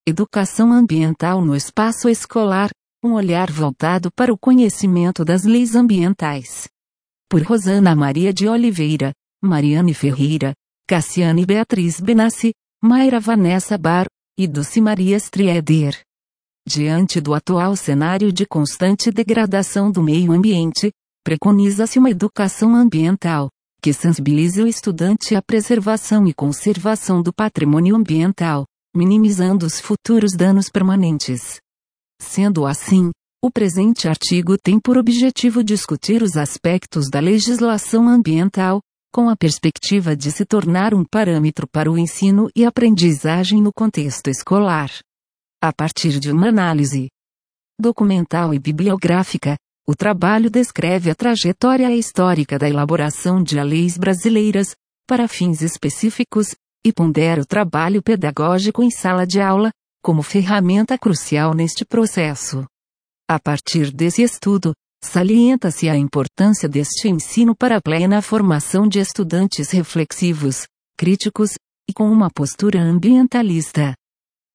Educação ambiental no espaço escolar, um olhar voltado para o conhecimento das leis ambientais. Por Rosana Maria de Oliveira, Mariane Ferreira, Cassiane Beatriz Benassi, Mayra Vanessa Bar, e Dulce Maria Strieder. Diante do atual cenário de constante degradação do meio ambiente, preconiza-se uma educação ambiental, que sensibilize o estudante à preservação e conservação do patrimônio ambiental, minimizando os futuros danos permanentes. Sendo assim, o presente artigo tem por objetivo discutir os aspectos da legislação ambiental, com a perspectiva de se tornar um parâmetro para o ensino e aprendizagem no contexto escolar. A partir de uma análise documental e bibliográfica, o trabalho descreve a trajetória histórica da elaboração de leis brasileiras, para fins específicos, e pondera o trabalho pedagógico em sala de aula, como ferramenta crucial neste processo. A partir desse estudo, salienta-se a importância deste ensino para a plena formação de estudantes reflexivos, críticos, e com uma postura ambientalista.